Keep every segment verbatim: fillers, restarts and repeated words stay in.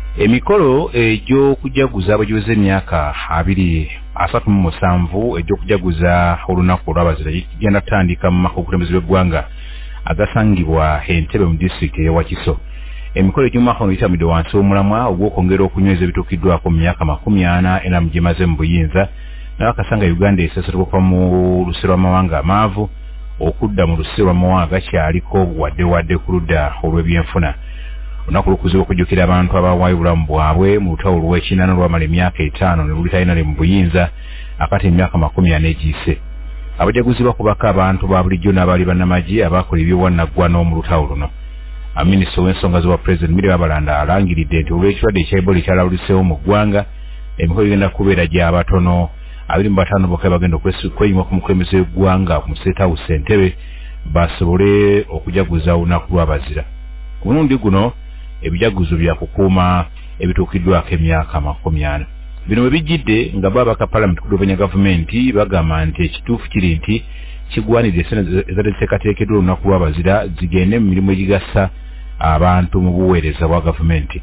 emikolo egy'okujaguza abajulize emyaka abiri asatu mu musanvu egy'okujaguza olunaku olw'abazira gigenda kutandika mu maka g'obukulembeze bw'eggwanga agasangibwa Entebbe mu disitulikiti ey'e Wakiso. Emikolo egy'omwaka ono gitamidde wansi w'omulamwa ogw'okwongera okunyweza ebituukiddwako mu myaka makumi ana ena mu gyemaze mu buyinza n'abakasanga Uganda esesetulwa okuva mu luse lw'amawanga amaavu okudda mu luse lw'amawanga agakyaliko wadde wadde ku ludda olw'ebyenfuna. Olunaku lukuzibwa okujjukira abantu abawaayo obulamu bwabwe mu lutalo olw'ekinana olwamala emyaka etaano ne lulitalina mu buyinza akati emyaka makumi ana egiyise. Abajaguzi bakubako abantu ba bulijjo n'abaali bannamagye abakola eby'obwannaggwano mu lutalo luno. Minisita w'ensonga z'obwa Pulezidenti Mary Babalanda alangiridde nti olw'ekirwadde ekya Ebola ekyalawuliseewo mu ggwanga emikolo gigenda kubeera gy'abatono abiri mu bataano bokka bagenda okweyima ku mukulembeze w'eggwanga ku State House Entebbe basobole okujaguza olunaku lw'abazira. Ku mulundi guno ebijaguzo bya kukuuma ebituukiddwako emyaka makumi ana. Bino bwe bijjidde nga babaka Parliament kudobanya gavumenti bagamba nti ekituufu kiri nti kigwanidde essente ezadde ziteekateekeddwa olunaku lw'abazira zigende mu mirimu egigasa abantu mu buweereza bwa gavumenti.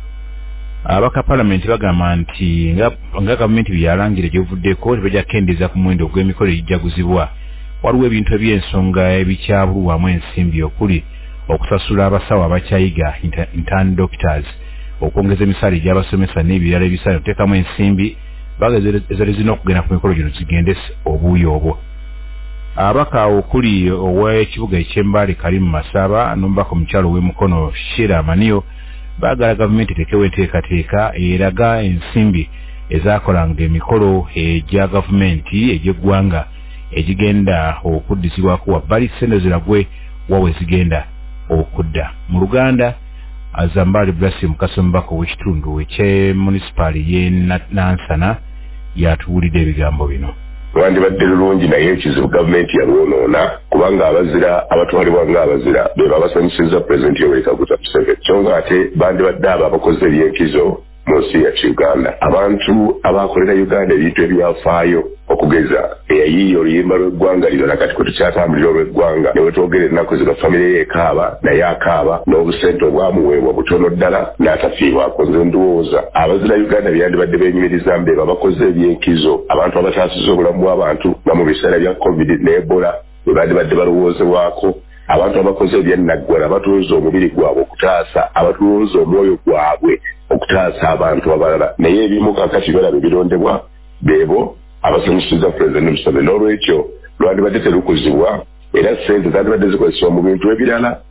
Abaka Parliament bagamba nti nga, nga gavumenti byalangira gy'ovuddeko tebajja kukendeeza ku muwendo gw'emikolo egijaguzibwa. Waliwo ebintu eby'ensonga ebikyabulwamu ensimbi okuli okusasula abasawo abakyayiga intern doctors, okwongeza emisaala egy'abasomesa n'ebirala ebisaale okuteekamu ensimbi bageza ezali zirina okugenda ku mikolo gino zigende obuuyi obwo. Abaka okuli ow'ekibuga eky'Embale Kalimu Masaba n'omubaka omukyalo w'Emukono Sheila Maniyo baagala gavumenti eteekewo enteekateeka eraga ensimbi ezaakolanga emikolo egya gavumenti egy'eggwanga egigenda okuddizibwako wabbali ssente ziragwe wawe zigenda okudda. Mu Luganda Azambali Blasi Mukasa omubaka w'ekitundu eky'emunisipaali y'e Nansana yatuwulidde ebigambo bino. Wandibadde lulungi naye ekizibu gavumenti yalwonoona kubanga abazira abatwalibwa ng'abazira be babasanyusizza Pulezidenti Yoweri Kaguta Museveni. So nga ate bandibadde abo abakoze ebyenkizo mu nsi ya Uganda. Abantu abakolera Uganda ebintu ebyafaayo okugeza eyayiiya oluyimba lw'eggwanga lino nakati kwe tukyatambulira olw'eggwanga ne wetwogera ennaku zino famire ye ekaaba naye akaaba n'obusente obwamuweebwa butono ddala n'atafiibwako. Nze ndowooza abazira Uganda byandibadde beenyumiriza mbe abakoze ebyenkizo abantu abataasiza obulamu bw'abantu nga mu biseera bya COVID ne Ebola bwe bandibadde balowoozebwako. Abantu abakoze ebyannaggwala abatuuza omubiri gwabwe okutaasa abatuuza omwoyo gwabwe okutaasa abantu abalala naye ebimu kakati balabe birondebwa beebo abasanyusiza Pulezidenti Museveni. N'olwekyo lwandibadde terukuzibwa era ssente zandibadde zikozesebwa mu bintu ebirala